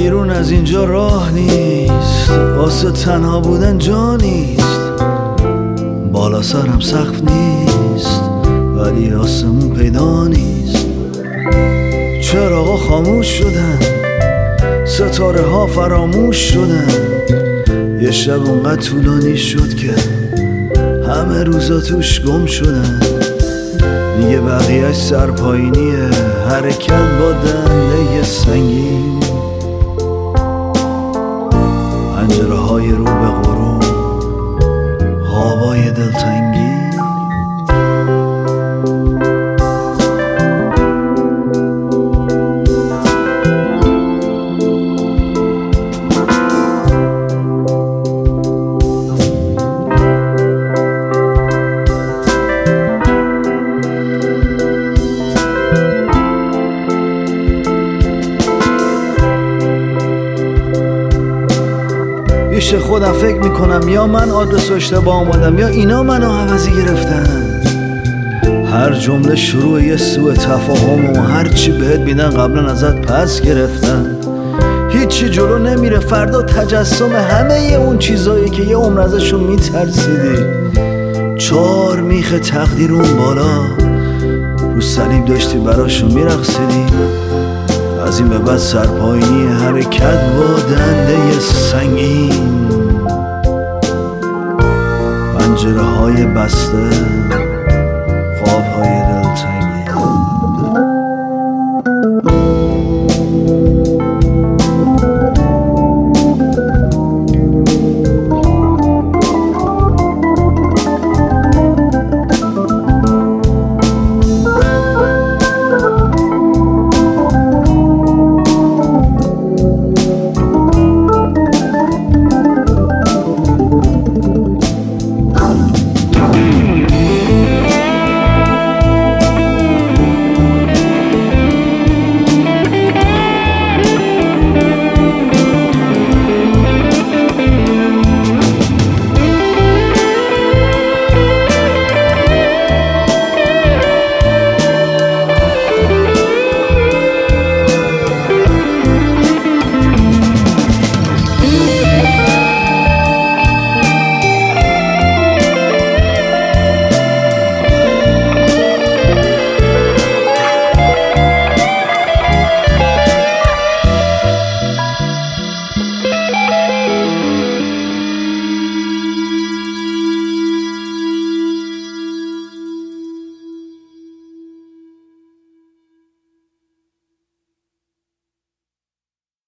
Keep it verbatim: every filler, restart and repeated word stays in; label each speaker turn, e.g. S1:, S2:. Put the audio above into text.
S1: بیرون از اینجا راه نیست، واسه تنها بودن جا نیست. بالا سرم سقف نیست ولی آسمون پیدا نیست. چراغا خاموش شدن، ستاره ها فراموش شدن. یه شب اونقدر طولانی شد که همه روزا توش گم شدن. دیگه بقیهش سرپایینیه، حرکت با دنده سنگین. پنجره های رو به غروب، خوابای دلتنگی. پیش خودم فکر میکنم یا من آدرس رو اشتباه آمدم یا اینا منو عوضی گرفتن. هر جمله شروع یه سوء تفاهم و هر چی بهت میدن قبلا ازت پس گرفتن. هیچی جلو نمیره، فردا تجسم همه اون چیزایی که یه عمر ازشون میترسیدی. چار میخ تقدیر اون بالا رو صلیب داشتی براشون میرقصیدی. از این به بعد سرپایینی، حرکت با دنده سنگین. پنجره های بسته، خواب های